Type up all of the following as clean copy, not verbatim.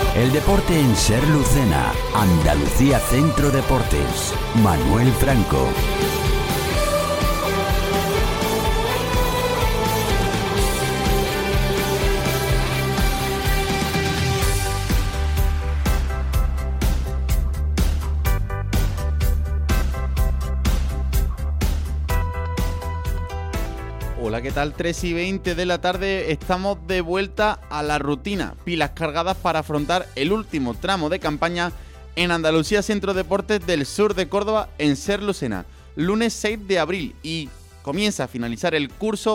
El deporte en Ser Lucena, Andalucía Centro Deportes. Manuel Franco. Hola, ¿qué tal? 3:20 de la tarde, estamos de vuelta a la rutina. Pilas cargadas para afrontar el último tramo de campaña en Andalucía Centro Deportes del sur de Córdoba en Ser Lucena. Lunes 6 de abril y comienza a finalizar el curso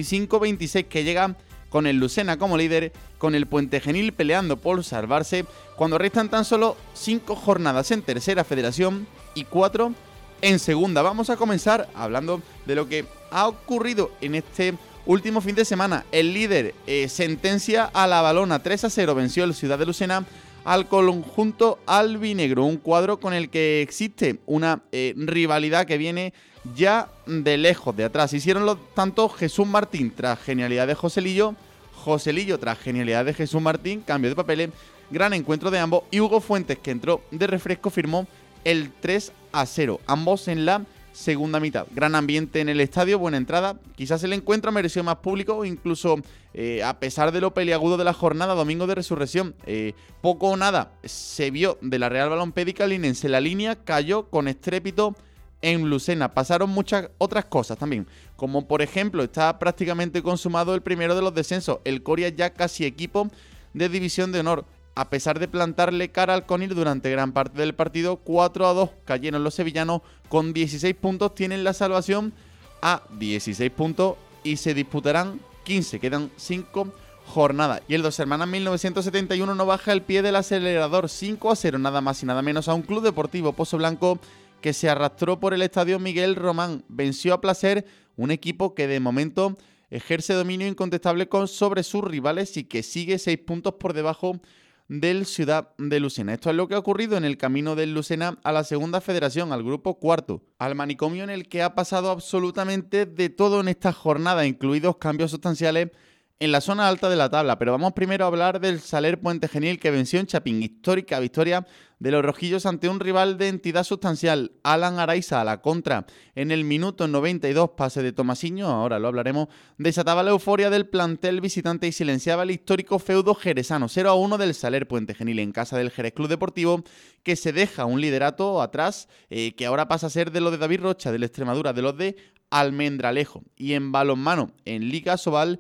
25-26 que llega con el Lucena como líder, con el Puente Genil peleando por salvarse, cuando restan tan solo 5 jornadas en tercera federación y 4 en segunda. Vamos a comenzar hablando de lo que ha ocurrido en este último fin de semana. El líder sentencia a la Balona 3-0, venció el Ciudad de Lucena al conjunto albinegro, un cuadro con el que existe una rivalidad que viene ya de lejos, de atrás. Hicieron lo tanto Jesús Martín tras genialidad de Joselillo, Joselillo tras genialidad de Jesús Martín, cambio de papeles, gran encuentro de ambos, y Hugo Fuentes, que entró de refresco, firmó el 3-0, ambos en la segunda mitad. Gran ambiente en el estadio, buena entrada. Quizás el encuentro mereció más público, incluso a pesar de lo peliagudo de la jornada, domingo de resurrección. Poco o nada se vio de la Real Balompédica Linense. La línea cayó con estrépito en Lucena. Pasaron muchas otras cosas también, como por ejemplo, está prácticamente consumado el primero de los descensos. El Coria ya casi equipo de división de honor. A pesar de plantarle cara al Conil durante gran parte del partido, 4-2 cayeron los sevillanos. Con 16 puntos tienen la salvación a 16 puntos y se disputarán 15. Quedan 5 jornadas. Y el Dos Hermanas 1971 no baja el pie del acelerador. 5-0 nada más y nada menos a un Club Deportivo Pozo Blanco que se arrastró por el estadio Miguel Román. Venció a placer un equipo que de momento ejerce dominio incontestable sobre sus rivales y que sigue 6 puntos por debajo del Ciudad de Lucena. Esto es lo que ha ocurrido en el camino del Lucena a la segunda federación, al grupo cuarto, al manicomio en el que ha pasado absolutamente de todo en esta jornada, incluidos cambios sustanciales en la zona alta de la tabla. Pero vamos primero a hablar del Saler Puente Genil, que venció en Chapín. Histórica victoria de los rojillos ante un rival de entidad sustancial. Alan Araiza a la contra en el minuto 92, pase de Tomasiño, ahora lo hablaremos, desataba la euforia del plantel visitante y silenciaba el histórico feudo jerezano. 0-1 del Saler Puente Genil en casa del Jerez Club Deportivo, que se deja un liderato atrás, que ahora pasa a ser de los de David Rocha, del Extremadura, de los de Almendralejo. Y en balonmano, en Liga Sobal,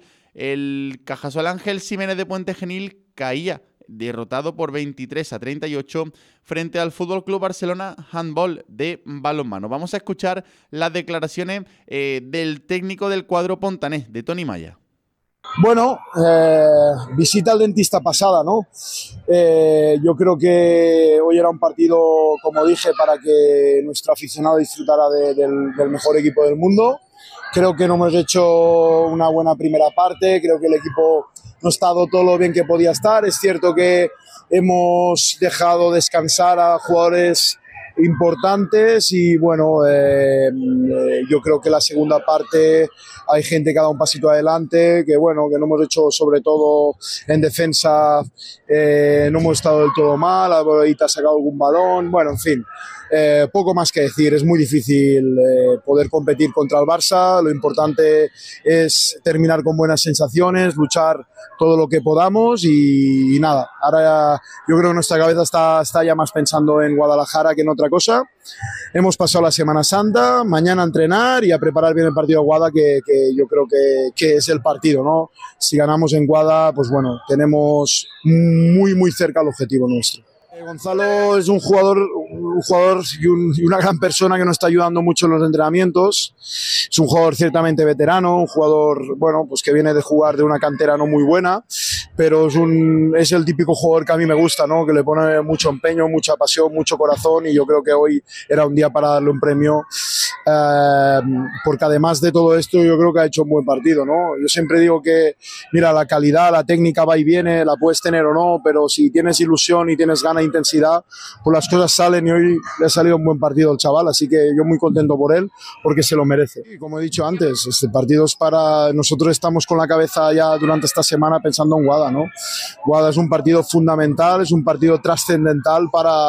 el Cajasol Ángel Ximénez de Puente Genil caía derrotado por 23-38 frente al Fútbol Club Barcelona Handball de balonmano. Vamos a escuchar las declaraciones del técnico del cuadro pontanés, de Tony Maya. Bueno, visita al dentista pasada, ¿no? Yo creo que hoy era un partido, como dije, para que nuestro aficionado disfrutara del mejor equipo del mundo. Creo que no hemos hecho una buena primera parte, creo que el equipo no ha estado todo lo bien que podía estar. Es cierto que hemos dejado descansar a jugadores importantes y bueno, yo creo que la segunda parte hay gente que ha dado un pasito adelante, que bueno, que no hemos hecho, sobre todo en defensa, no hemos estado del todo mal, ahorita ha sacado algún balón, bueno, en fin. Poco más que decir, es muy difícil poder competir contra el Barça. Lo importante es terminar con buenas sensaciones, luchar todo lo que podamos y nada, ahora yo creo que nuestra cabeza está ya más pensando en Guadalajara que en otra cosa. Hemos pasado la Semana Santa, mañana a entrenar y a preparar bien el partido de Guada, que yo creo que es el partido, ¿no? Si ganamos en Guada, pues bueno, tenemos muy muy cerca el objetivo nuestro. Gonzalo es un jugador y una gran persona que nos está ayudando mucho en los entrenamientos. Es un jugador ciertamente veterano, un jugador, bueno, pues que viene de jugar de una cantera no muy buena, pero es el típico jugador que a mí me gusta, ¿no? Que le pone mucho empeño, mucha pasión, mucho corazón, y yo creo que hoy era un día para darle un premio, porque además de todo esto yo creo que ha hecho un buen partido, ¿no? Yo siempre digo que, mira, la calidad, la técnica va y viene, la puedes tener o no, pero si tienes ilusión y tienes ganas e intensidad, pues las cosas salen, y hoy le ha salido un buen partido al chaval, así que yo muy contento por él, porque se lo merece. Y como he dicho antes, este partido es para... Nosotros estamos con la cabeza ya durante esta semana pensando en Guada, ¿no? Guada es un partido fundamental, es un partido trascendental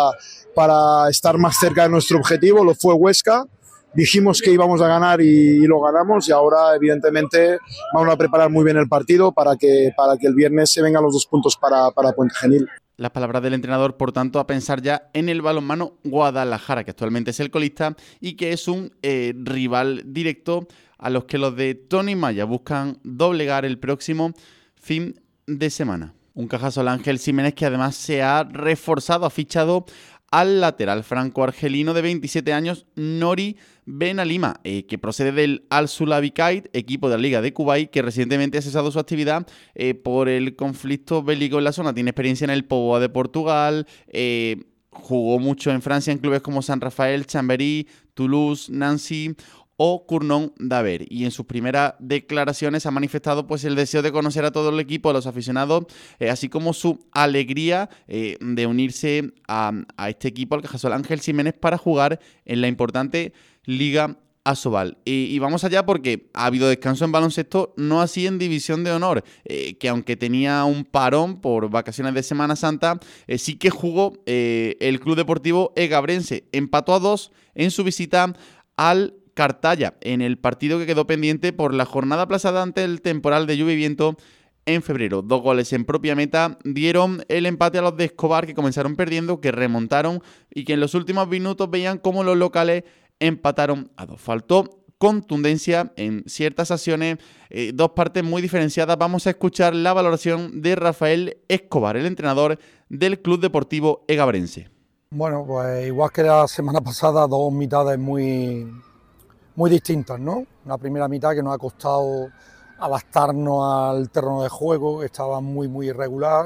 para estar más cerca de nuestro objetivo. Lo fue Huesca, dijimos que íbamos a ganar y lo ganamos, y ahora evidentemente vamos a preparar muy bien el partido para que el viernes se vengan los 2 puntos para Puente Genil. Las palabras del entrenador, por tanto, a pensar ya en el Balonmano Guadalajara, que actualmente es el colista y que es un rival directo a los que los de Tony Maya buscan doblegar el próximo fin de semana. Un Cajasol Ángel Jiménez que además se ha reforzado, ha fichado al lateral franco-argelino de 27 años, Nori Benalima, que procede del Al-Sulabi Kait, equipo de la Liga de Kuwait, que recientemente ha cesado su actividad por el conflicto bélico en la zona. Tiene experiencia en el Póvoa de Portugal, jugó mucho en Francia en clubes como San Rafael, Chambéry, Toulouse, Nancy o Cournon d'Aver, y en sus primeras declaraciones ha manifestado pues el deseo de conocer a todo el equipo, a los aficionados, así como su alegría de unirse a este equipo, al Cajasol Ángel Jiménez, para jugar en la importante Liga Asobal. Y vamos allá porque ha habido descanso en baloncesto, no así en División de Honor, que aunque tenía un parón por vacaciones de Semana Santa, sí que jugó el Club Deportivo Egabrense. Empató a 2 en su visita al Cartaya, en el partido que quedó pendiente por la jornada aplazada ante el temporal de lluvia y viento en febrero. 2 goles en propia meta dieron el empate a los de Escobar, que comenzaron perdiendo, que remontaron y que en los últimos minutos veían cómo los locales empataron a 2. Faltó contundencia en ciertas acciones, 2 partes muy diferenciadas. Vamos a escuchar la valoración de Rafael Escobar, el entrenador del Club Deportivo Egabrense. Bueno, pues igual que la semana pasada, 2 mitades muy distintas, ¿no? Una primera mitad que nos ha costado adaptarnos al terreno de juego, estaba muy irregular.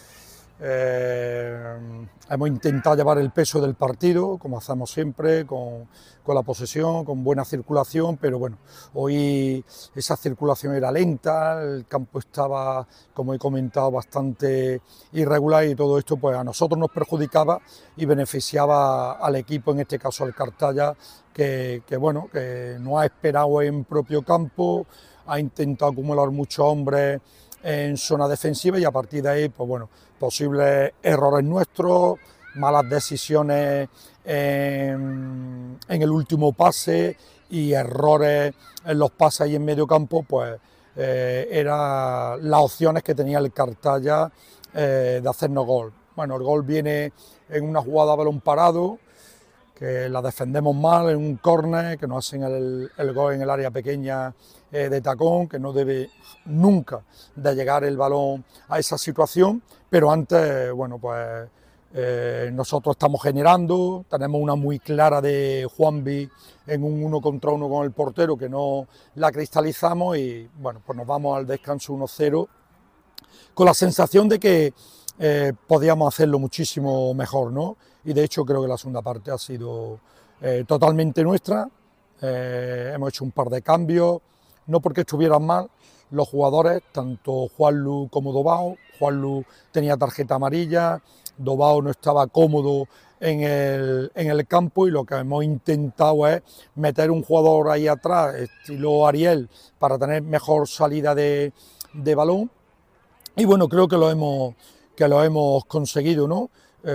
Hemos intentado llevar el peso del partido, como hacemos siempre, con la posesión, con buena circulación, pero bueno, hoy esa circulación era lenta, el campo estaba, como he comentado, bastante irregular, y todo esto pues a nosotros nos perjudicaba y beneficiaba al equipo, en este caso al Cartaya, que bueno, que no ha esperado en propio campo, ha intentado acumular muchos hombres en zona defensiva, y a partir de ahí, pues bueno, posibles errores nuestros, malas decisiones en el último pase y errores en los pases ahí en medio campo, pues eran las opciones que tenía el Cartaya de hacernos gol. Bueno, el gol viene en una jugada a balón parado, que la defendemos mal, en un córner, que nos hacen el gol en el área pequeña de tacón, que no debe nunca de llegar el balón a esa situación, pero antes, bueno, pues nosotros estamos generando, tenemos una muy clara de Juanvi en un 1 contra 1 con el portero, que no la cristalizamos, y bueno, pues nos vamos al descanso 1-0 con la sensación de que podíamos hacerlo muchísimo mejor, ¿no? Y de hecho creo que la segunda parte ha sido totalmente nuestra. Hemos hecho un par de cambios, no porque estuvieran mal los jugadores, tanto Juanlu como Dobao. Juanlu tenía tarjeta amarilla, Dobao no estaba cómodo en el campo, y lo que hemos intentado es meter un jugador ahí atrás, estilo Ariel, para tener mejor salida de balón, y bueno, creo que lo hemos conseguido, ¿no?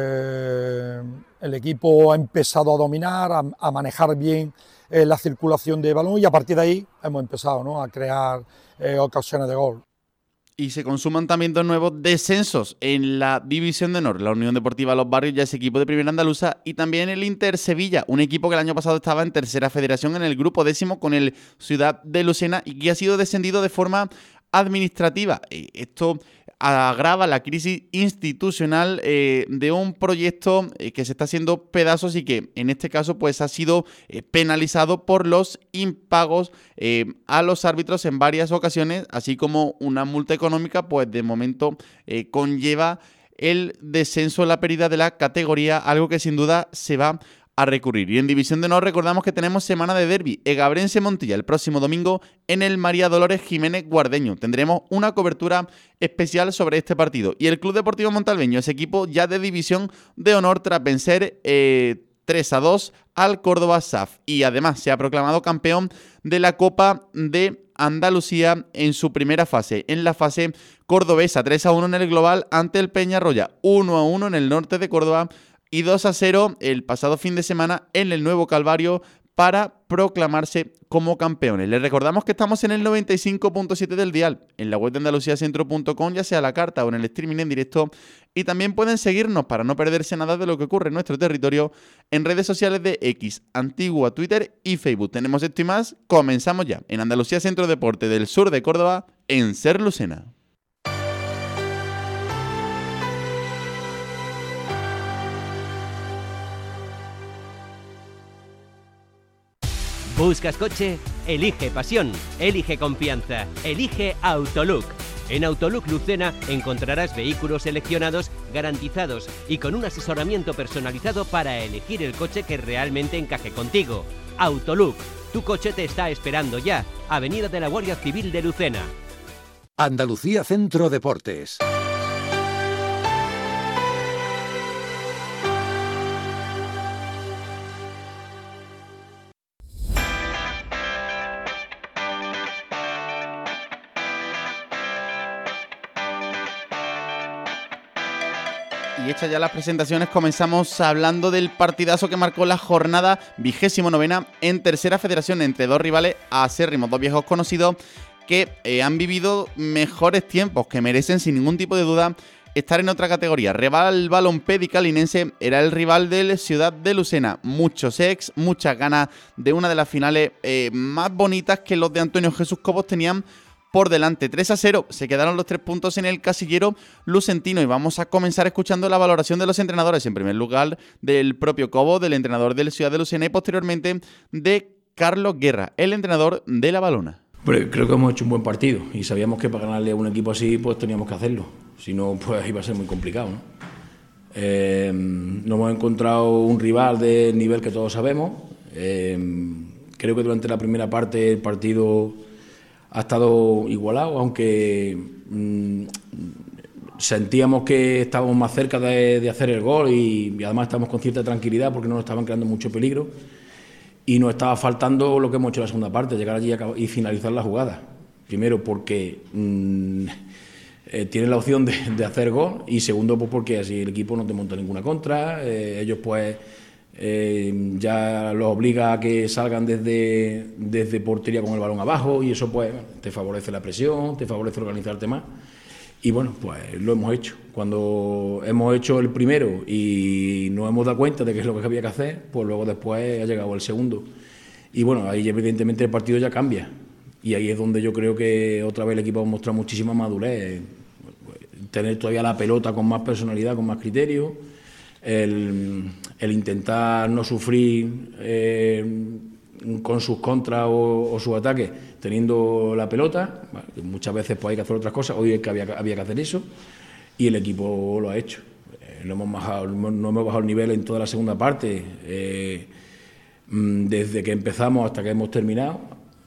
El equipo ha empezado a dominar, a manejar bien la circulación de balón, y a partir de ahí hemos empezado, ¿no?, a crear ocasiones de gol. Y se consuman también 2 nuevos descensos en la División de Honor. La Unión Deportiva Los Barrios ya es equipo de Primera Andaluza, y también el Inter Sevilla, un equipo que el año pasado estaba en Tercera Federación en el grupo 10º con el Ciudad de Lucena, y que ha sido descendido de forma administrativa. Esto agrava la crisis institucional de un proyecto que se está haciendo pedazos, y que en este caso pues ha sido penalizado por los impagos a los árbitros en varias ocasiones, así como una multa económica, pues de momento conlleva el descenso, la pérdida de la categoría, algo que sin duda se va a recurrir. Y en División de Honor recordamos que tenemos semana de derbi, Egabrense-Montilla, el próximo domingo en el María Dolores Jiménez Guardeño. Tendremos una cobertura especial sobre este partido. Y el Club Deportivo Montalbeño es equipo ya de División de Honor tras vencer 3-2 al Córdoba SAF y además se ha proclamado campeón de la Copa de Andalucía en su primera fase, en la fase cordobesa, 3-1 en el global ante el Peñarroya, 1-1 en el norte de Córdoba y 2-0 el pasado fin de semana en el Nuevo Calvario para proclamarse como campeones. Les recordamos que estamos en el 95.7 del dial, en la web de andaluciacentro.com, ya sea a la carta o en el streaming en directo, y también pueden seguirnos para no perderse nada de lo que ocurre en nuestro territorio en redes sociales de X, antigua Twitter y Facebook. Tenemos esto y más, comenzamos ya en Andalucía Centro Deporte del sur de Córdoba, en Ser Lucena. ¿Buscas coche? Elige pasión, elige confianza, elige Autolook. En Autolook Lucena encontrarás vehículos seleccionados, garantizados y con un asesoramiento personalizado para elegir el coche que realmente encaje contigo. Autolook, tu coche te está esperando ya. Avenida de la Guardia Civil de Lucena. Andalucía Centro Deportes. Y hechas ya las presentaciones, comenzamos hablando del partidazo que marcó la jornada 29ª en Tercera Federación entre dos rivales acérrimos, dos viejos conocidos que han vivido mejores tiempos, que merecen sin ningún tipo de duda estar en otra categoría. Rival Balompédica linense era el rival del Ciudad de Lucena. Muchos ex, muchas ganas de una de las finales más bonitas que los de Antonio Jesús Cobos tenían por delante. 3-0, se quedaron los 3 puntos en el casillero lucentino y vamos a comenzar escuchando la valoración de los entrenadores. En primer lugar, del propio Cobo, del entrenador del Ciudad de Lucena y posteriormente de Carlos Guerra, el entrenador de la Balona. Creo que hemos hecho un buen partido y sabíamos que para ganarle a un equipo así pues teníamos que hacerlo, si no pues iba a ser muy complicado, ¿no? No hemos encontrado un rival del nivel que todos sabemos. Creo que durante la primera parte el partido ha estado igualado, aunque sentíamos que estábamos más cerca de hacer el gol y además estábamos con cierta tranquilidad porque no nos estaban creando mucho peligro y nos estaba faltando lo que hemos hecho en la segunda parte, llegar allí y finalizar la jugada. Primero porque tienen la opción de hacer gol y segundo pues porque así el equipo no te monta ninguna contra, ellos pues ya los obliga a que salgan desde portería con el balón abajo y eso pues te favorece la presión, te favorece organizarte más y bueno, pues lo hemos hecho. Cuando hemos hecho el primero y nos hemos dado cuenta de que es lo que había que hacer, pues luego después ha llegado el segundo y bueno, ahí evidentemente el partido ya cambia y ahí es donde yo creo que otra vez el equipo ha mostrado muchísima madurez, tener todavía la pelota con más personalidad, con más criterio, el intentar no sufrir con sus contras o sus ataques teniendo la pelota. Muchas veces pues hay que hacer otras cosas, hoy es que había que hacer eso y el equipo lo ha hecho. No hemos bajado el nivel en toda la segunda parte, desde que empezamos hasta que hemos terminado,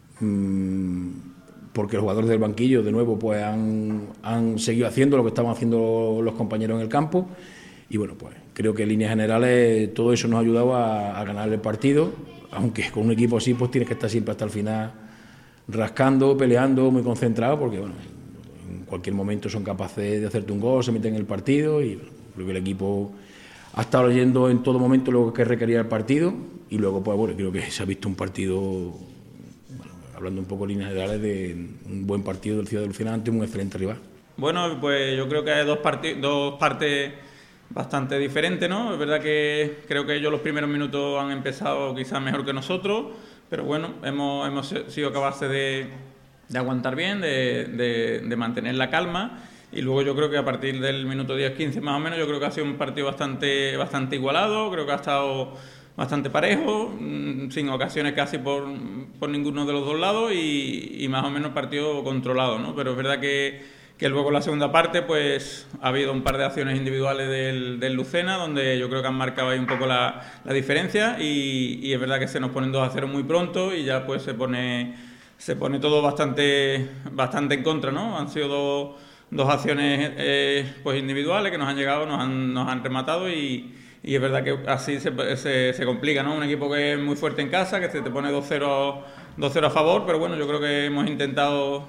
porque los jugadores del banquillo de nuevo pues han seguido haciendo lo que estaban haciendo los compañeros en el campo y bueno, pues creo que en líneas generales todo eso nos ha ayudado a ganar el partido, aunque con un equipo así pues tienes que estar siempre hasta el final rascando, peleando, muy concentrado, porque bueno, en cualquier momento son capaces de hacerte un gol, se meten en el partido y bueno, creo que el equipo ha estado leyendo en todo momento lo que requería el partido y luego pues bueno, creo que se ha visto un partido, bueno, hablando un poco en líneas generales, de un buen partido del Ciudad de Lucena ante un excelente rival. Bueno, pues yo creo que hay dos partes bastante diferente, ¿no? Es verdad que creo que ellos los primeros minutos han empezado quizás mejor que nosotros, pero bueno, hemos sido capaces de aguantar bien, de mantener la calma y luego yo creo que a partir del minuto 10-15 más o menos yo creo que ha sido un partido bastante igualado, creo que ha estado bastante parejo, sin ocasiones casi por ninguno de los dos lados y más o menos el partido controlado, ¿no? Pero es verdad que luego en la segunda parte pues ha habido un par de acciones individuales del Lucena donde yo creo que han marcado ahí un poco la diferencia y es verdad que se nos ponen 2-0 muy pronto y ya pues se pone todo bastante en contra, ¿no? Han sido dos acciones pues individuales que nos han llegado, nos han rematado y y es verdad que así se complica, ¿no? Un equipo que es muy fuerte en casa, que se te pone 2-0 a favor, pero bueno, yo creo que hemos intentado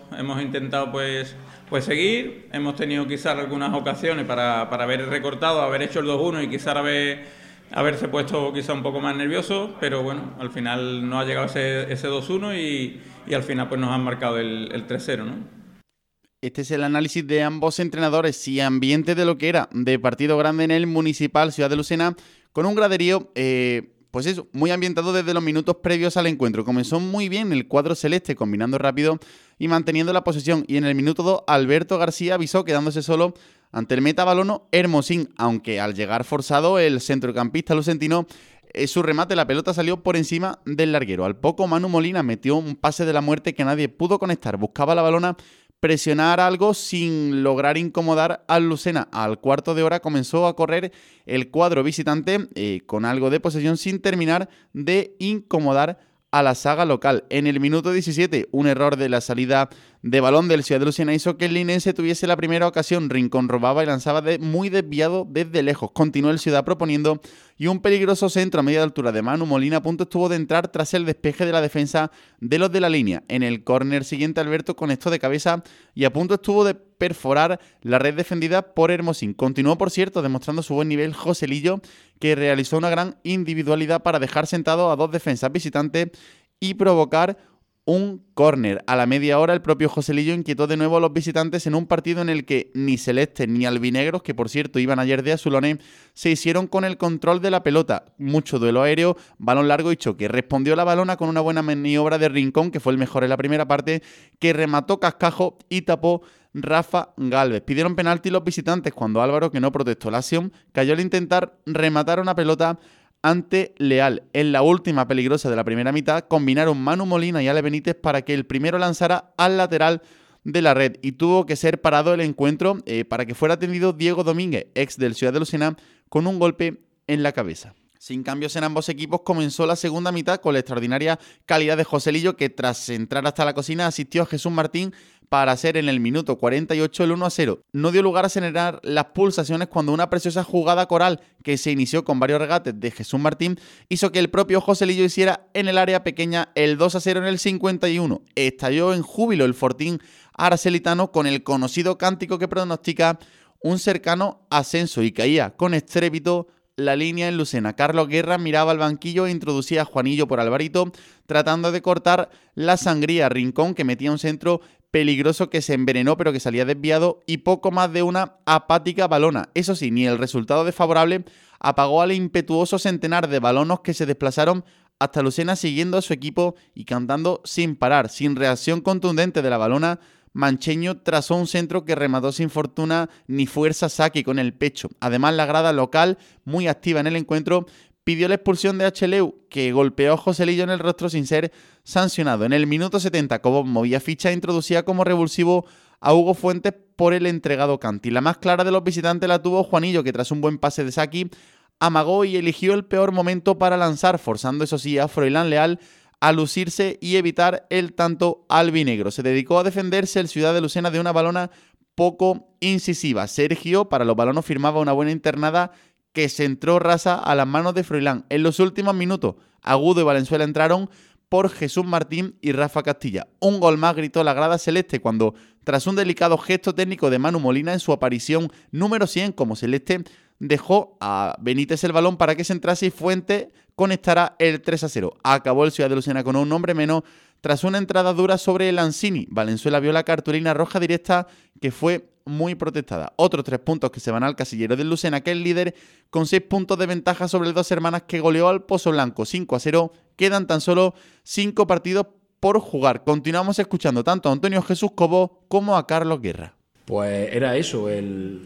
pues seguir. Hemos tenido quizás algunas ocasiones para haber recortado, haber hecho el 2-1 y quizás haberse puesto quizá un poco más nervioso, pero bueno, al final no ha llegado ese 2-1 y al final pues nos han marcado el 3-0, ¿no? Este es el análisis de ambos entrenadores y ambiente de lo que era de partido grande en el Municipal Ciudad de Lucena, con un graderío, pues eso, muy ambientado desde los minutos previos al encuentro. Comenzó muy bien el cuadro celeste, combinando rápido y manteniendo la posesión. Y en el minuto 2, Alberto García avisó, quedándose solo ante el metabalono Hermosín, aunque al llegar forzado el centrocampista lucentino, su remate, la pelota salió por encima del larguero. Al poco, Manu Molina metió un pase de la muerte que nadie pudo conectar. Buscaba la balona, presionar algo sin lograr incomodar al Lucena. Al cuarto de hora comenzó a correr el cuadro visitante con algo de posesión sin terminar de incomodar a la saga local. En el minuto 17, un error de la salida de balón del Ciudad de Lucena hizo que el linense tuviese la primera ocasión. Rincón robaba y lanzaba muy desviado desde lejos. Continuó el Ciudad proponiendo y un peligroso centro a media altura de Manu Molina a punto estuvo de entrar tras el despeje de la defensa de los de la línea. En el córner siguiente, Alberto conectó de cabeza y a punto estuvo de perforar la red defendida por Hermosín. Continuó, por cierto, demostrando su buen nivel Joselillo, que realizó una gran individualidad para dejar sentado a dos defensas visitantes y provocar un córner. A la media hora, el propio Joselillo inquietó de nuevo a los visitantes en un partido en el que ni celestes ni albinegros, que por cierto iban ayer de azulones, se hicieron con el control de la pelota. Mucho duelo aéreo, balón largo y choque. Respondió la balona con una buena maniobra de Rincón, que fue el mejor en la primera parte, que remató Cascajo y tapó Rafa Gálvez. Pidieron penalti los visitantes cuando Álvaro, que no protestó la acción, cayó al intentar rematar una pelota ante Leal. En la última peligrosa de la primera mitad, combinaron Manu Molina y Ale Benítez para que el primero lanzara al lateral de la red y tuvo que ser parado el encuentro para que fuera atendido Diego Domínguez, ex del Ciudad de Lucena, con un golpe en la cabeza. Sin cambios en ambos equipos, comenzó la segunda mitad con la extraordinaria calidad de Joselillo, que tras entrar hasta la cocina asistió a Jesús Martín para hacer en el minuto 48 el 1-0. No dio lugar a generar las pulsaciones cuando una preciosa jugada coral que se inició con varios regates de Jesús Martín hizo que el propio Joselillo hiciera en el área pequeña el 2-0 en el 51. Estalló en júbilo el Fortín arcelitano con el conocido cántico que pronostica un cercano ascenso y caía con estrépito la línea en Lucena. Carlos Guerra miraba al banquillo e introducía a Juanillo por Alvarito, tratando de cortar la sangría. Rincón, que metía un centro peligroso que se envenenó pero que salía desviado, y poco más de una apática balona. Eso sí, ni el resultado desfavorable apagó al impetuoso centenar de balonos que se desplazaron hasta Lucena siguiendo a su equipo y cantando sin parar. Sin reacción contundente de la balona, Mancheño trazó un centro que remató sin fortuna ni fuerza Saki con el pecho. Además, la grada local, muy activa en el encuentro, pidió la expulsión de Leu, que golpeó a Joselillo en el rostro sin ser sancionado. En el minuto 70, Cobo movía ficha e introducía como revulsivo a Hugo Fuentes por el entregado Canti. La más clara de los visitantes la tuvo Juanillo, que tras un buen pase de Saki, amagó y eligió el peor momento para lanzar, forzando eso sí a Froilán Leal a lucirse y evitar el tanto albinegro. Se dedicó a defenderse el Ciudad de Lucena de una balona poco incisiva. Sergio, para los balones, firmaba una buena internada que se entró rasa a las manos de Froilán. En los últimos minutos, Agudo y Valenzuela entraron por Jesús Martín y Rafa Castilla. Un gol más, gritó la grada celeste cuando, tras un delicado gesto técnico de Manu Molina en su aparición número 100 como celeste, dejó a Benítez el balón para que se entrase y Fuentes conectara el 3-0. Acabó el Ciudad de Lucena con un hombre menos tras una entrada dura sobre el Lanzini. Valenzuela vio la cartulina roja directa que fue muy protestada. Otros 3 puntos que se van al casillero del Lucena, que es el líder con 6 puntos de ventaja sobre el Dos Hermanas, que goleó al Pozo Blanco 5-0. Quedan tan solo 5 partidos por jugar. Continuamos escuchando tanto a Antonio Jesús Cobo como a Carlos Guerra. Pues era eso, el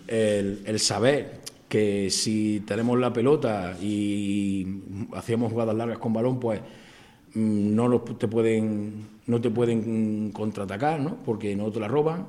saber que si tenemos la pelota y hacíamos jugadas largas con balón, pues no te pueden contraatacar, ¿no? Porque no te la roban.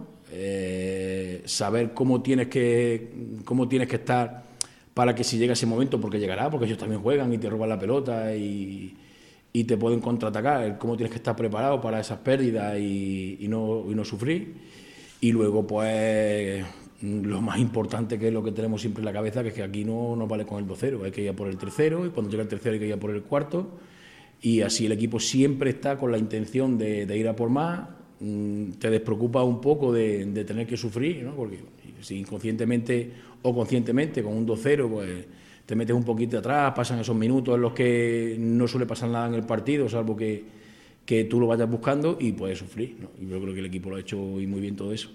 Saber cómo tienes que estar para que si llega ese momento, porque llegará, porque ellos también juegan y te roban la pelota y te pueden contraatacar, cómo tienes que estar preparado para esas pérdidas y no sufrir. Y luego, pues, lo más importante, que es lo que tenemos siempre en la cabeza, que es que aquí no nos vale con el 2-0, hay que ir a por el tercero, y cuando llega el tercero hay que ir a por el cuarto, y así el equipo siempre está con la intención de ir a por más. Te despreocupa un poco de tener que sufrir, ¿no? Porque si inconscientemente o conscientemente con un 2-0 pues te metes un poquito atrás, pasan esos minutos en los que no suele pasar nada en el partido, salvo que tú lo vayas buscando, y puedes sufrir, ¿no? Y yo creo que el equipo lo ha hecho hoy muy bien todo eso.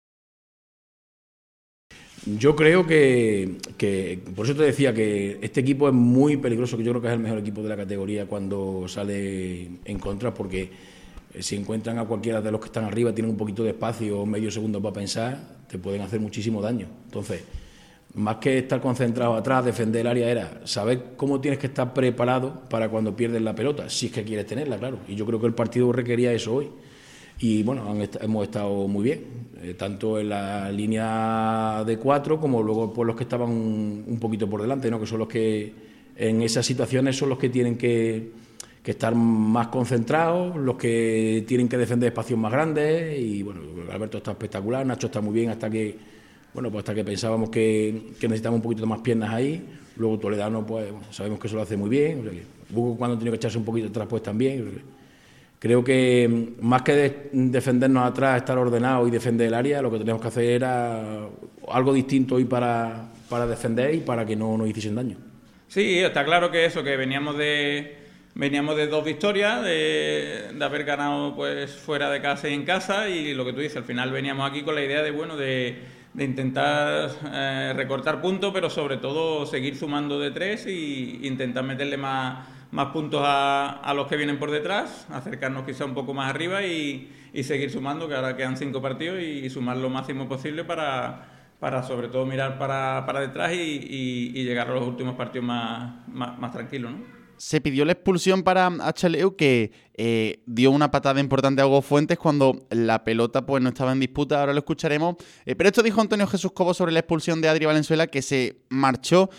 Yo creo que por eso te decía que este equipo es muy peligroso, que yo creo que es el mejor equipo de la categoría cuando sale en contra, porque si encuentran a cualquiera de los que están arriba, tienen un poquito de espacio o medio segundo para pensar, te pueden hacer muchísimo daño. Entonces, más que estar concentrado atrás, defender el área, era saber cómo tienes que estar preparado para cuando pierdes la pelota, si es que quieres tenerla, claro. Y yo creo que el partido requería eso hoy. Y bueno, hemos estado muy bien, tanto en la línea de 4 como luego por los que estaban un poquito por delante, ¿no? Que son los que en esas situaciones son los que tienen que estar más concentrados, los que tienen que defender espacios más grandes. Y bueno, Alberto está espectacular, Nacho está muy bien, hasta que pensábamos que necesitamos un poquito de más piernas ahí. Luego Toledano, pues sabemos que eso lo hace muy bien. O sea, que Hugo, cuando ha tenido que echarse un poquito atrás, pues también. Creo que más que defendernos atrás, estar ordenados y defender el área, lo que teníamos que hacer era algo distinto hoy para defender y para que no nos hiciesen daño. Sí, está claro que eso, que veníamos de 2 victorias, de haber ganado pues fuera de casa y en casa, y lo que tú dices, al final veníamos aquí con la idea de intentar recortar puntos, pero sobre todo seguir sumando de 3 y intentar meterle más puntos a los que vienen por detrás, acercarnos quizá un poco más arriba y seguir sumando, que ahora quedan 5 partidos, y sumar lo máximo posible para sobre todo mirar para detrás y llegar a los últimos partidos más tranquilos, ¿no? Se pidió la expulsión para Achaleu, que dio una patada importante a Hugo Fuentes cuando la pelota pues no estaba en disputa, ahora lo escucharemos. Pero esto dijo Antonio Jesús Cobo sobre la expulsión de Adri Valenzuela, que se marchó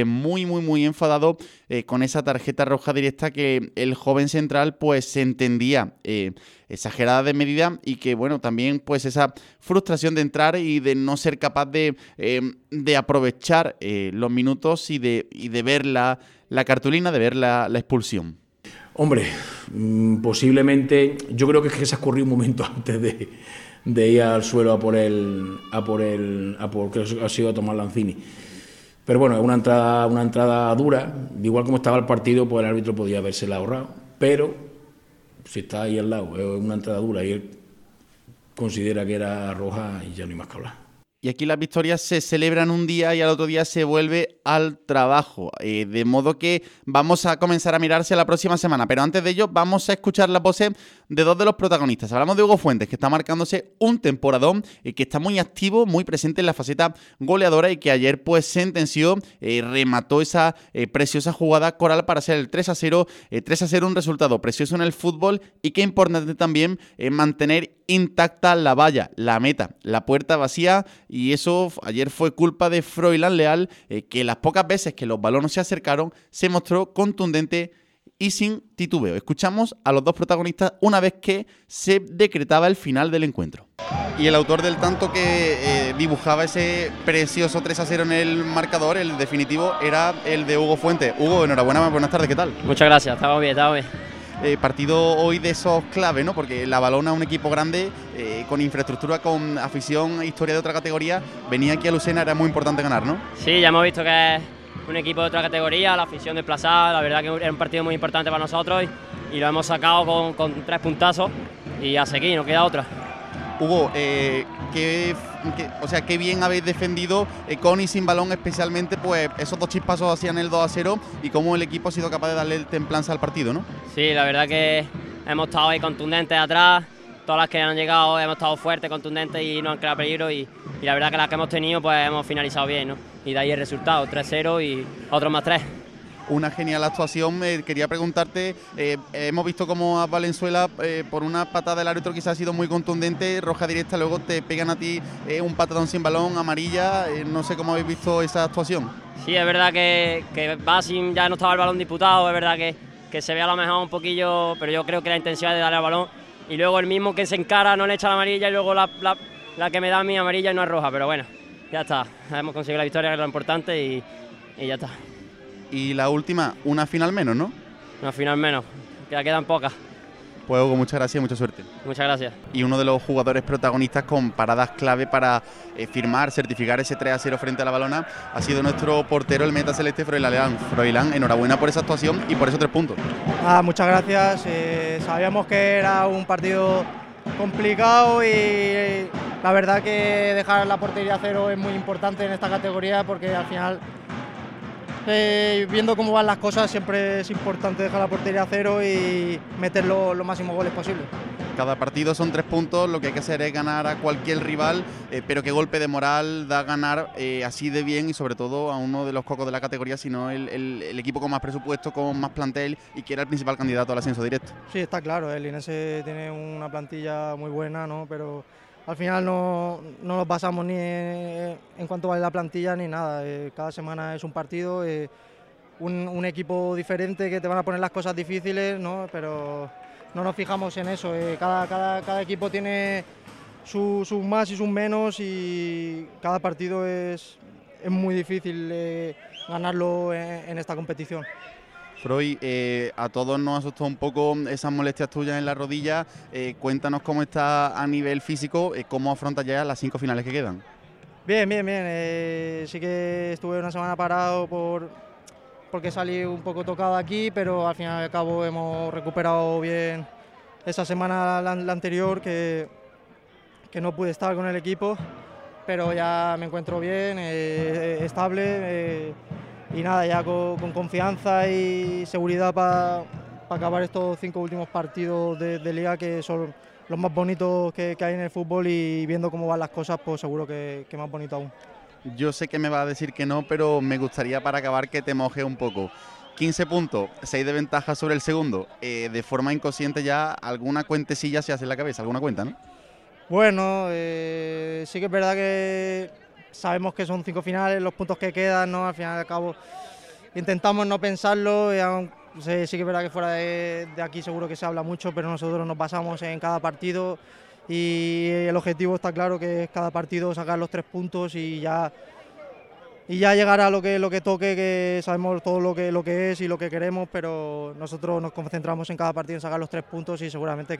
muy enfadado con esa tarjeta roja directa que el joven central pues se entendía exagerada de medida, y que bueno, también pues esa frustración de entrar y de no ser capaz de aprovechar los minutos y de ver la cartulina, de ver la expulsión. Hombre, posiblemente, yo creo que se ha escurrido un momento antes de ir al suelo a por que ha sido a tomar Lanzini. Pero bueno, es una entrada dura, igual como estaba el partido, pues el árbitro podía habérsela ahorrado, pero si está ahí al lado, es una entrada dura y él considera que era roja, y ya no hay más que hablar. Y aquí las victorias se celebran un día y al otro día se vuelve al trabajo. De modo que vamos a comenzar a mirarse la próxima semana. Pero antes de ello vamos a escuchar la voces de 2 de los protagonistas. Hablamos de Hugo Fuentes, que está marcándose un temporadón, que está muy activo, muy presente en la faceta goleadora, y que ayer pues sentenció, remató esa preciosa jugada coral para ser el 3-0. 3-0, un resultado precioso en el fútbol, y que importante también mantener intacta la valla, la meta, la puerta vacía. Y eso ayer fue culpa de Froilán Leal, que las pocas veces que los balones se acercaron se mostró contundente y sin titubeo. Escuchamos a los 2 protagonistas una vez que se decretaba el final del encuentro. Y el autor del tanto que dibujaba ese precioso 3-0 en el marcador, el definitivo, era el de Hugo Fuentes. Hugo, enhorabuena, buenas tardes, ¿qué tal? Muchas gracias, estamos bien. Partido hoy de esos clave, ¿no? Porque la Balona es un equipo grande, con infraestructura, con afición, historia de otra categoría. Venía aquí a Lucena, era muy importante ganar, ¿no? Sí, ya hemos visto que es un equipo de otra categoría, la afición desplazada, la verdad que era un partido muy importante para nosotros y lo hemos sacado con 3 puntazos y a seguir, no queda otra. Hugo, qué bien habéis defendido con y sin balón, especialmente pues esos 2 chispazos hacían el 2-0, y cómo el equipo ha sido capaz de darle el templanza al partido, ¿no? Sí, la verdad que hemos estado ahí contundentes atrás, todas las que han llegado hemos estado fuertes, contundentes y no han creado peligro, y la verdad que las que hemos tenido pues hemos finalizado bien, ¿no? Y de ahí el resultado, 3-0 y otros más 3. Una genial actuación. Quería preguntarte, hemos visto cómo a Valenzuela, por una patada del árbitro quizás ha sido muy contundente, roja directa, luego te pegan a ti un patadón sin balón, amarilla. No sé cómo habéis visto esa actuación. Sí, es verdad que Basim ya no estaba el balón disputado, es verdad que se ve a lo mejor un poquillo, pero yo creo que la intención es de darle al balón, y luego el mismo que se encara no le echa la amarilla, y luego la que me da a mí amarilla y no es roja, pero bueno, ya está, hemos conseguido la victoria, que es lo importante, y ya está. Y la última, una final menos, ¿no? Una final menos, que ya quedan pocas. Pues Hugo, muchas gracias y mucha suerte. Muchas gracias. Y uno de los jugadores protagonistas con paradas clave para firmar, certificar ese 3-0 frente a la Balona ha sido nuestro portero, el meta celeste, Froilán. Froilán, enhorabuena por esa actuación y por esos 3 puntos. Muchas gracias. Sabíamos que era un partido complicado y la verdad que dejar la portería a cero es muy importante en esta categoría, porque al final, viendo cómo van las cosas, siempre es importante dejar la portería a cero y meter los máximos goles posibles. Cada partido son 3 puntos, lo que hay que hacer es ganar a cualquier rival, pero qué golpe de moral da ganar así de bien, y sobre todo a uno de los cocos de la categoría, sino el equipo con más presupuesto, con más plantel y que era el principal candidato al ascenso directo. Sí, está claro, el Linense tiene una plantilla muy buena, ¿no? Pero al final no nos basamos ni en cuanto vale la plantilla ni nada. Cada semana es un partido, un equipo diferente que te van a poner las cosas difíciles, ¿no? Pero no nos fijamos en eso. Cada equipo tiene sus más y sus menos, y cada partido es muy difícil ganarlo en esta competición. Freud, a todos nos asustó un poco esas molestias tuyas en la rodilla. Cuéntanos cómo está a nivel físico, cómo afrontas ya las 5 finales que quedan. Bien. Sí que estuve una semana parado porque salí un poco tocado aquí, pero al final y al cabo hemos recuperado bien esa semana la anterior que no pude estar con el equipo, pero ya me encuentro bien, estable, y nada, ya con confianza y seguridad para acabar estos 5 últimos partidos de liga, que son los más bonitos que hay en el fútbol, y viendo cómo van las cosas, pues seguro que más bonito aún. Yo sé que me va a decir que no, pero me gustaría para acabar que te moje un poco. 15 puntos, 6 de ventaja sobre el segundo. De forma inconsciente ya alguna cuentecilla se hace en la cabeza, alguna cuenta, ¿no? Bueno, sí que es verdad que sabemos que son 5 finales, los puntos que quedan, ¿no? Al final y al cabo intentamos no pensarlo, sí que es verdad que fuera de aquí seguro que se habla mucho, pero nosotros nos basamos en cada partido, y el objetivo está claro, que es cada partido sacar los 3 puntos y ya llegar a lo que toque, que sabemos todo lo que es y lo que queremos, pero nosotros nos concentramos en cada partido en sacar los 3 puntos, y seguramente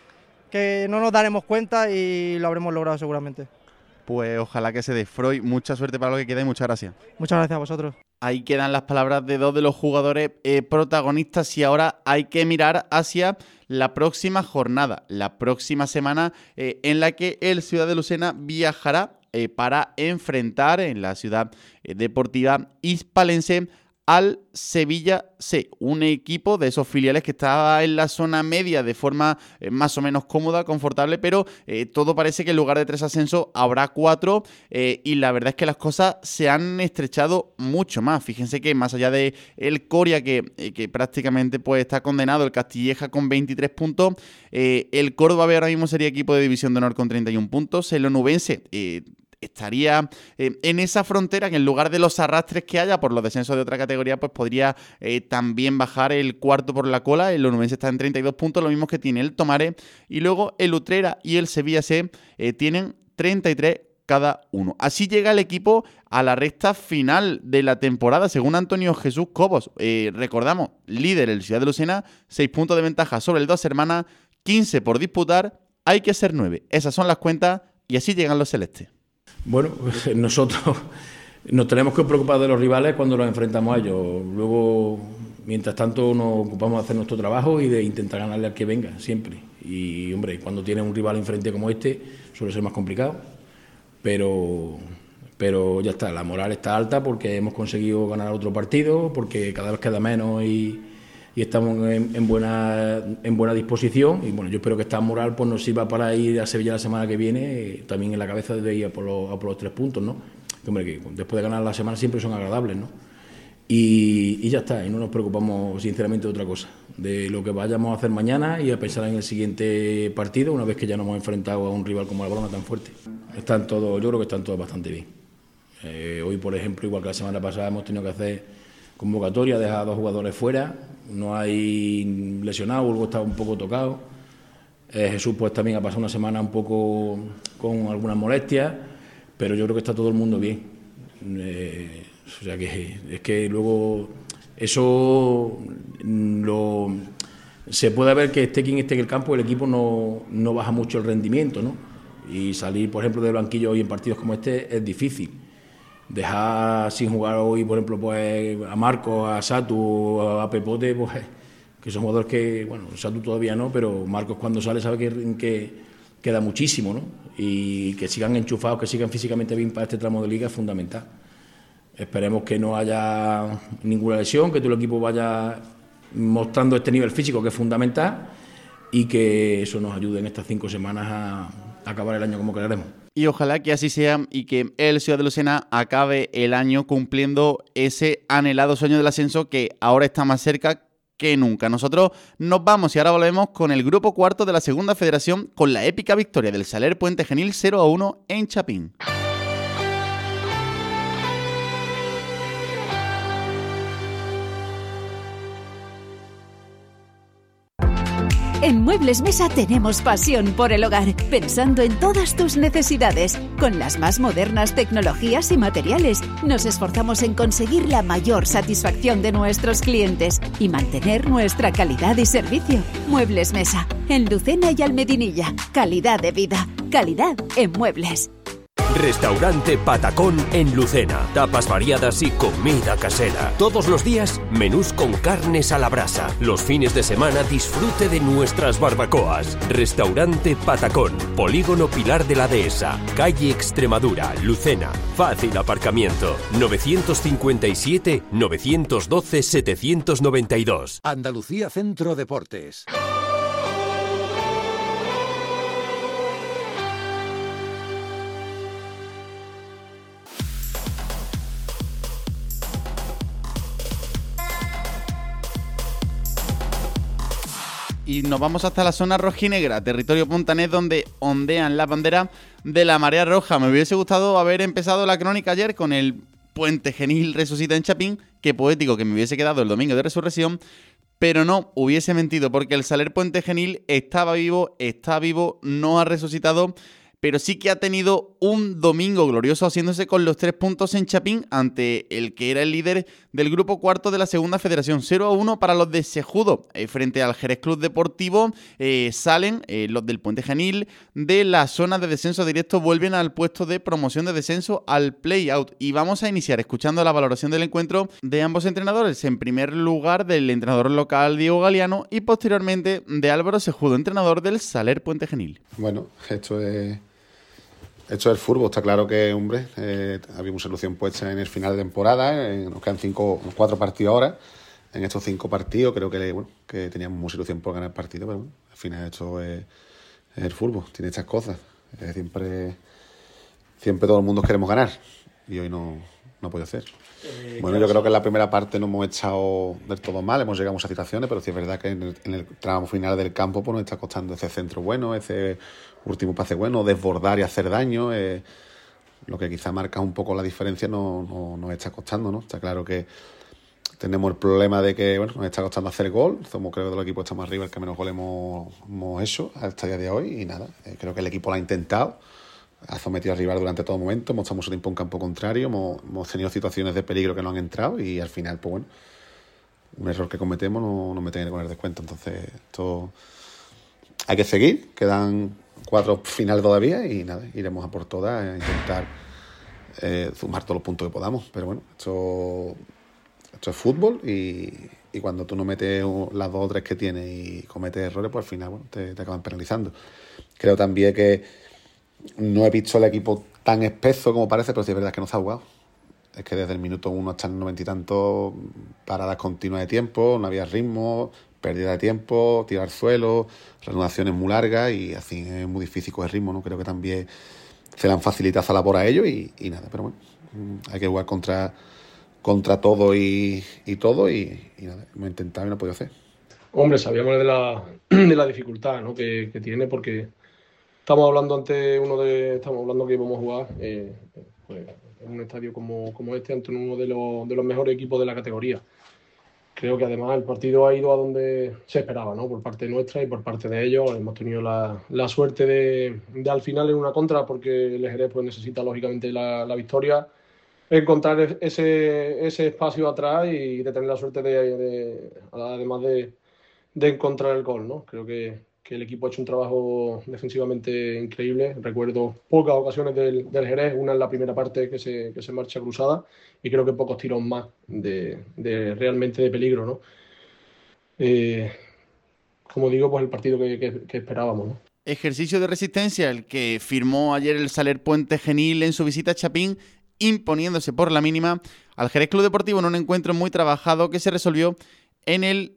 que no nos daremos cuenta y lo habremos logrado seguramente. Pues ojalá que se dé. Freud, mucha suerte para lo que queda y muchas gracias. Muchas gracias a vosotros. Ahí quedan las palabras de 2 de los jugadores protagonistas, y ahora hay que mirar hacia la próxima jornada, la próxima semana, en la que el Ciudad de Lucena viajará para enfrentar en la ciudad deportiva hispalense al Sevilla C, un equipo de esos filiales que estaba en la zona media de forma más o menos cómoda, confortable, pero todo parece que en lugar de 3 ascensos habrá 4, y la verdad es que las cosas se han estrechado mucho más. Fíjense que más allá de el Coria, que prácticamente pues está condenado, el Castilleja con 23 puntos, el Córdoba B ahora mismo sería equipo de División de Honor con 31 puntos, el Onubense estaría en esa frontera, que en lugar de los arrastres que haya por los descensos de otra categoría, pues podría también bajar el cuarto por la cola. El Onubense está en 32 puntos, lo mismo que tiene el Tomare, y luego el Utrera y el Sevilla C tienen 33 cada uno. Así llega el equipo a la recta final de la temporada, según Antonio Jesús Cobos. Recordamos, líder el Ciudad de Lucena, 6 puntos de ventaja sobre el Dos Hermanas, 15 por disputar, hay que ser 9. Esas son las cuentas, y así llegan los celestes. Bueno, nosotros nos tenemos que preocupar de los rivales cuando los enfrentamos a ellos. Luego, mientras tanto, nos ocupamos de hacer nuestro trabajo y de intentar ganarle al que venga, siempre. Y, hombre, cuando tienes un rival enfrente como este, suele ser más complicado. Pero ya está, la moral está alta porque hemos conseguido ganar otro partido, porque cada vez queda menos y estamos en buena disposición, y bueno, yo espero que esta moral pues nos sirva para ir a Sevilla la semana que viene, también en la cabeza de ir a por los 3 puntos, ¿no? Que, hombre, que después de ganar la semana siempre son agradables, ¿no? Y ya está, y no nos preocupamos sinceramente de otra cosa, de lo que vayamos a hacer mañana y a pensar en el siguiente partido, una vez que ya nos hemos enfrentado a un rival como la Balona tan fuerte. Yo creo que están todos bastante bien. Hoy, por ejemplo, igual que la semana pasada, hemos tenido que hacer convocatoria, dejar a 2 jugadores fuera, no hay lesionado, Urgo estaba un poco tocado, Jesús pues también ha pasado una semana un poco con algunas molestias, pero yo creo que está todo el mundo bien. O sea que es que luego eso se puede ver que esté quien esté en el campo, el equipo no baja mucho el rendimiento, ¿no? Y salir, por ejemplo, del banquillo hoy en partidos como este es difícil. Dejar sin jugar hoy, por ejemplo, pues a Marcos, a Satu, a Pepote, pues que son jugadores que, bueno, Satu todavía no, pero Marcos cuando sale sabe que queda muchísimo, ¿no? Y que sigan enchufados, que sigan físicamente bien para este tramo de liga es fundamental. Esperemos que no haya ninguna lesión, que todo el equipo vaya mostrando este nivel físico que es fundamental y que eso nos ayude en estas 5 semanas a acabar el año como queremos. Y ojalá que así sea y que el Ciudad de Lucena acabe el año cumpliendo ese anhelado sueño del ascenso que ahora está más cerca que nunca. Nosotros nos vamos y ahora volvemos con el grupo cuarto de la Segunda Federación con la épica victoria del Saler Puente Genil 0-1 en Chapín. En Muebles Mesa tenemos pasión por el hogar, pensando en todas tus necesidades. Con las más modernas tecnologías y materiales, nos esforzamos en conseguir la mayor satisfacción de nuestros clientes y mantener nuestra calidad y servicio. Muebles Mesa, en Lucena y Almedinilla. Calidad de vida, calidad en muebles. Restaurante Patacón en Lucena. Tapas variadas y comida casera. Todos los días, menús con carnes a la brasa. Los fines de semana, disfrute de nuestras barbacoas. Restaurante Patacón. Polígono Pilar de la Dehesa. Calle Extremadura, Lucena. Fácil aparcamiento. 957-912-792. Andalucía Centro Deportes. Y nos vamos hasta la zona rojinegra, territorio puntanés, donde ondean las banderas de la marea roja. Me hubiese gustado haber empezado la crónica ayer con el Puente Genil resucita en Chapín, qué poético que me hubiese quedado el domingo de resurrección, pero no, hubiese mentido, porque el Saler Puente Genil estaba vivo, está vivo, no ha resucitado, pero sí que ha tenido un domingo glorioso haciéndose con los 3 puntos en Chapín ante el que era el líder del grupo cuarto de la Segunda Federación. 0-1 para los de Sejudo. Frente al Jerez Club Deportivo salen los del Puente Genil de la zona de descenso directo, vuelven al puesto de promoción de descenso al play-out. Y vamos a iniciar escuchando la valoración del encuentro de ambos entrenadores. En primer lugar, del entrenador local Diego Galeano y posteriormente de Álvaro Sejudo, entrenador del Saler Puente Genil. Bueno, esto es el fútbol, está claro que, hombre, había mucha ilusión puesta en el final de temporada, nos quedan 4 partidos ahora. En estos 5 partidos creo que teníamos mucha ilusión por ganar el partido, pero bueno, al final esto es el fútbol, tiene estas cosas. Siempre todo el mundo queremos ganar y hoy no puede ser. Bueno, yo creo que en la primera parte no hemos echado del todo mal, hemos llegado a muchas situaciones, pero sí es verdad que en el tramo final del campo pues nos está costando ese centro bueno, ese último pase bueno, desbordar y hacer daño, lo que quizá marca un poco la diferencia nos está costando, ¿no? Está claro que tenemos el problema de que nos está costando hacer gol, somos, creo que del equipo estamos arriba, el que menos gol hemos hecho hasta el día de hoy, y nada, creo que el equipo lo ha intentado, ha sometido a rival durante todo momento, hemos estado mucho tiempo en campo contrario, hemos tenido situaciones de peligro que no han entrado y al final, pues bueno, un error que cometemos no me tiene que poner descuento. Entonces, esto hay que seguir, quedan 4 finales todavía y nada, iremos a por todas a intentar sumar todos los puntos que podamos. Pero bueno, esto es fútbol y cuando tú no metes las 2 o 3 que tienes y cometes errores, pues al final bueno, te acaban penalizando. Creo también que no he visto el equipo tan espeso como parece, pero sí es verdad que no se ha jugado. Es que desde el minuto 1 hasta el 90 y tanto, paradas continuas de tiempo, no había ritmo, pérdida de tiempo, tirar al suelo, reanudaciones muy largas y así es muy difícil coger ritmo, ¿no? Creo que también se le han facilitado esa labor a ellos y nada, pero bueno, hay que jugar contra todo y todo y nada, hemos intentado y no he podido hacer. Hombre, sabíamos de la dificultad, ¿no? que tiene porque estamos hablando que íbamos a jugar pues, en un estadio como este ante uno de los mejores equipos de la categoría. creo que además el partido ha ido a donde se esperaba, ¿no? Por parte nuestra y por parte de ellos. Hemos tenido la suerte de al final en una contra, porque el Jerez pues necesita lógicamente la victoria, encontrar ese espacio atrás y de tener la suerte además de encontrar el gol, ¿no? Creo que el equipo ha hecho un trabajo defensivamente increíble. Recuerdo pocas ocasiones del Jerez, una en la primera parte que se marcha cruzada, y creo que pocos tiros más de realmente de peligro, ¿no? Como digo, pues el partido que esperábamos, ¿no? Ejercicio de resistencia el que firmó ayer el Saler Puente Genil en su visita a Chapín, imponiéndose por la mínima al Jerez Club Deportivo en un encuentro muy trabajado que se resolvió en el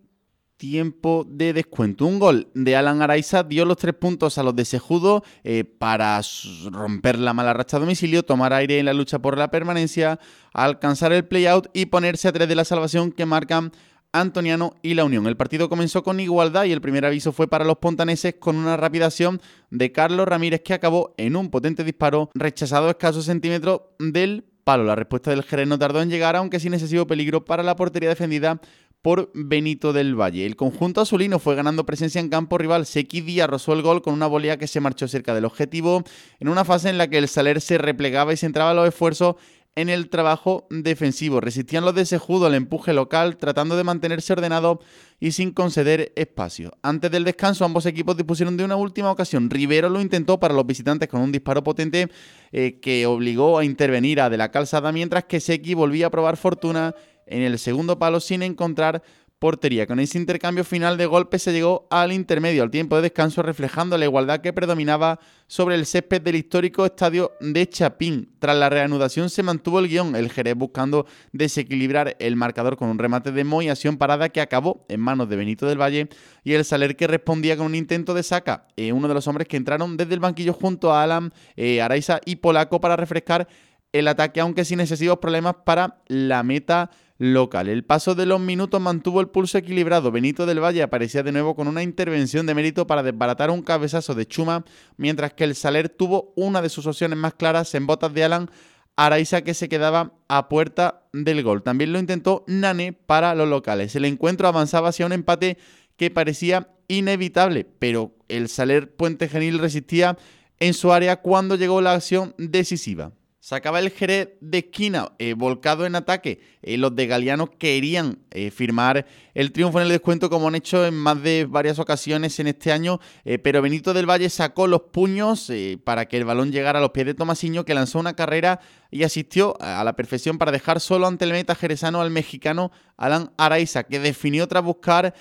tiempo de descuento. Un gol de Alan Araiza dio los 3 puntos a los de Sejudo para romper la mala racha a domicilio, tomar aire en la lucha por la permanencia, alcanzar el play-out y ponerse a 3 de la salvación que marcan Antoniano y La Unión. El partido comenzó con igualdad y el primer aviso fue para los pontaneses con una rápida acción de Carlos Ramírez que acabó en un potente disparo rechazado a escasos centímetros del palo. La respuesta del Jerez no tardó en llegar, aunque sin excesivo peligro para la portería defendida por Benito del Valle. El conjunto azulino fue ganando presencia en campo rival. Seki Díaz rozó el gol con una volea que se marchó cerca del objetivo en una fase en la que el Saler se replegaba y centraba los esfuerzos en el trabajo defensivo. Resistían los de Sejudo al empuje local, tratando de mantenerse ordenados y sin conceder espacio. Antes del descanso, ambos equipos dispusieron de una última ocasión. Rivero lo intentó para los visitantes con un disparo potente que obligó a intervenir a De la Calzada, mientras que Seki volvía a probar fortuna en el segundo palo sin encontrar portería. Con ese intercambio final de golpes se llegó al intermedio, al tiempo de descanso, reflejando la igualdad que predominaba sobre el césped del histórico estadio de Chapín. Tras la reanudación se mantuvo el guión, el Jerez buscando desequilibrar el marcador con un remate de Moy, acción parada que acabó en manos de Benito del Valle, y el Saler que respondía con un intento de saca, uno de los hombres que entraron desde el banquillo junto a Alan, Araiza y Polaco para refrescar el ataque, aunque sin excesivos problemas para la meta local. El paso de los minutos mantuvo el pulso equilibrado. Benito del Valle aparecía de nuevo con una intervención de mérito para desbaratar un cabezazo de Chuma, mientras que el Saler tuvo una de sus opciones más claras en botas de Alan Araiza, que se quedaba a puerta del gol. También lo intentó Nane para los locales. El encuentro avanzaba hacia un empate que parecía inevitable, pero el Saler Puente Genil resistía en su área cuando llegó la acción decisiva. Sacaba el Jerez de esquina, volcado en ataque. Los de Galiano querían firmar el triunfo en el descuento, como han hecho en más de varias ocasiones en este año, pero Benito del Valle sacó los puños para que el balón llegara a los pies de Tomasiño, que lanzó una carrera y asistió a la perfección para dejar solo ante el meta jerezano al mexicano Alan Araiza, que definió tras buscar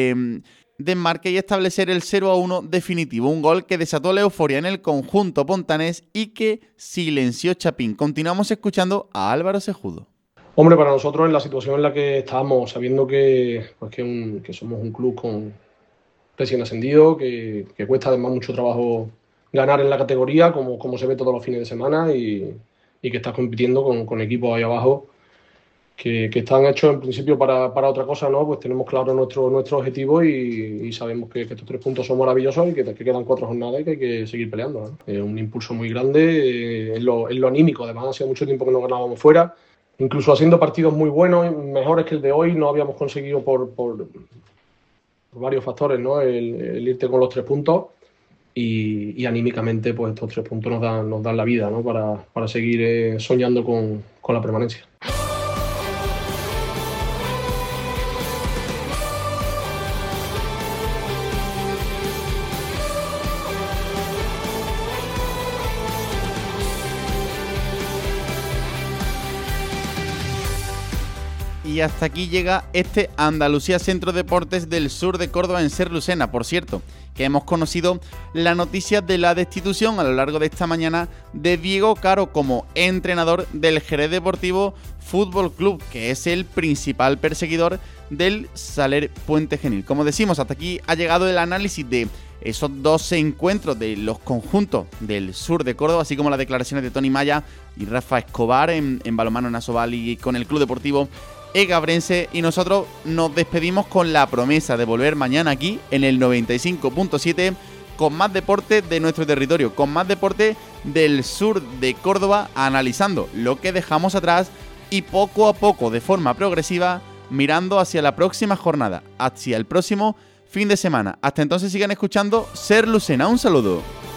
desmarque y establecer el 0-1 definitivo. Un gol que desató la euforia en el conjunto pontanés y que silenció Chapín. Continuamos escuchando a Álvaro Sejudo. Hombre, para nosotros en la situación en la que estábamos, sabiendo que somos un club con recién ascendido, que cuesta además mucho trabajo ganar en la categoría, como se ve todos los fines de semana, y que estás compitiendo con equipos ahí abajo que están hechos en principio para otra cosa, ¿no? Pues tenemos claro nuestro objetivo y sabemos que estos 3 puntos son maravillosos y que quedan 4 jornadas y que hay que seguir peleando, ¿no? Un impulso muy grande en lo anímico. Además, hacía mucho tiempo que no ganábamos fuera, incluso haciendo partidos muy buenos, mejores que el de hoy, no habíamos conseguido por varios factores, ¿no? El irte con los 3 puntos y anímicamente, pues estos 3 puntos nos dan la vida, ¿no? Para seguir soñando con la permanencia. Y hasta aquí llega este Andalucía Centro Deportes del sur de Córdoba en Ser Lucena. Por cierto, que hemos conocido la noticia de la destitución a lo largo de esta mañana de Diego Caro como entrenador del Jerez Deportivo Fútbol Club, que es el principal perseguidor del Saler Puente Genil. Como decimos, hasta aquí ha llegado el análisis de esos 12 encuentros de los conjuntos del sur de Córdoba, así como las declaraciones de Tony Maya y Rafa Escobar en balonmano en Asobal y con el Club Deportivo Egabrense, y nosotros nos despedimos con la promesa de volver mañana aquí en el 95.7 con más deporte de nuestro territorio, con más deporte del sur de Córdoba, analizando lo que dejamos atrás y poco a poco, de forma progresiva, mirando hacia la próxima jornada, hacia el próximo fin de semana. Hasta entonces sigan escuchando Ser Lucena. Un saludo.